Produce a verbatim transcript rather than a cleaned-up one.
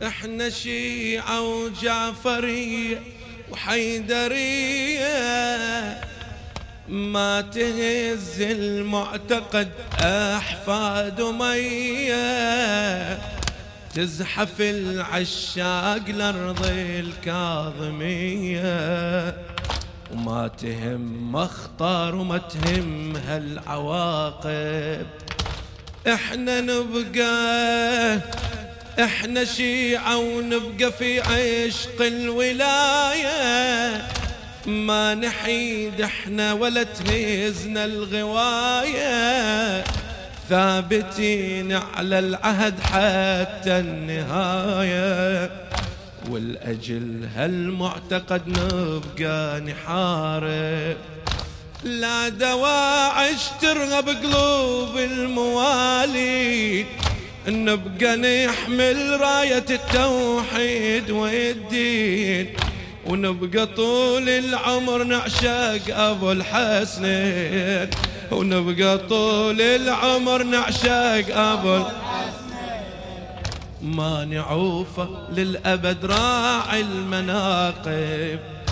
احنا شيعة وجعفرية وحيدرية، ما تهز المعتقد أحفاد أمية، تزحف العشاق لأرض الكاظمية، وما تهم مخطر وما تهم هالعواقب. احنا نبقى احنا شيعة ونبقى في عشق الولاية، ما نحيد احنا ولا تهزنا الغواية، ثابتين على العهد حتى النهاية، والأجل هالمعتقد نبقى نحارب. لا دواعش ترغب قلوب الموالي، نبقى نحمل راية التوحيد والدين، ونبقى طول العمر نعشق أبو الحسنين، ونبقى طول العمر نعشق أبو الحسنين، ما نعوفه للأبد راعي المناقب.